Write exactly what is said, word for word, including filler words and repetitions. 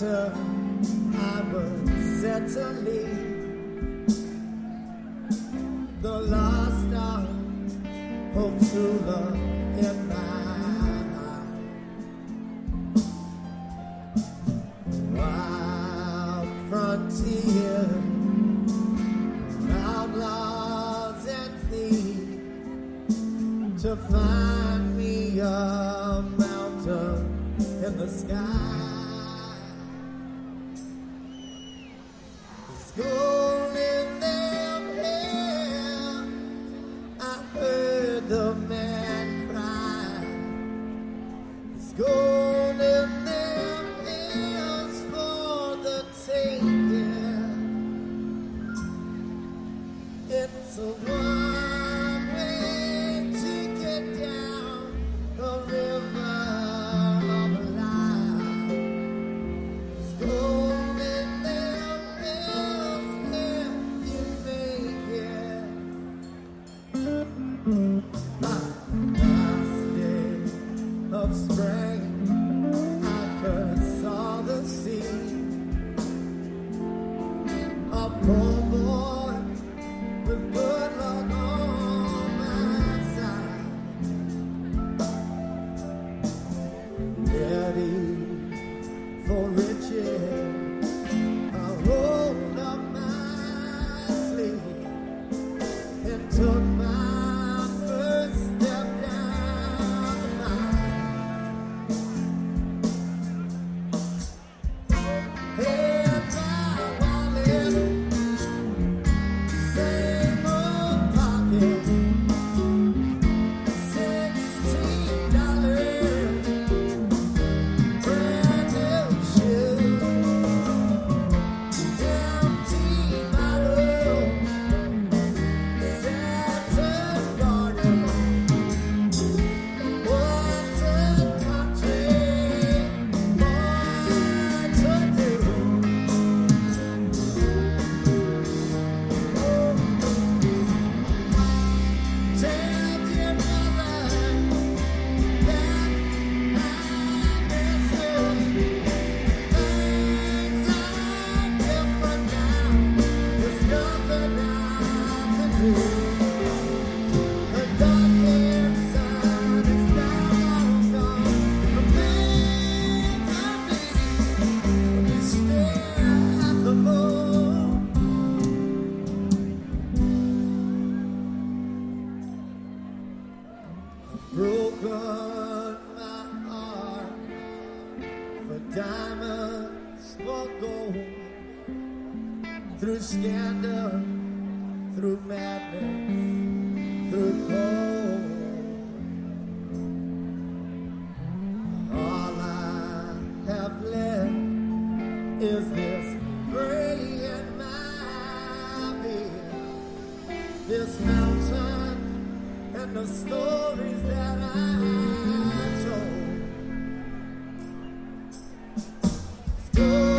winter I was set to leave. The lost art, hope true love in my heart. Wild frontier, outlaws and thieves, to find me a mountain in the sky. There's gold in them hair, I heard the man cry. There's gold in them hills for the taking. It's a one-way ticket down the river of life. There's gold in them hills if you make it. My last day of spring, I first saw the sea. A poor boy with good luck on my side, ready for riches. I rolled up my sleeve and took my first step down the mine. Head down, wallet, same old pocket, sixteen dollars, brand new shoes, empty bottle, Santa garden. What's a country boy to do? Tell your mother that I miss her. Things are different now. There's nothing I can do. The dark-haired sun is now long gone. Remember me when you stare at the moon. Broken my heart for diamonds, for gold, through scandal, through madness, through cold. All I have left is this gray in my beard, this mountain and the stories that I told. Stories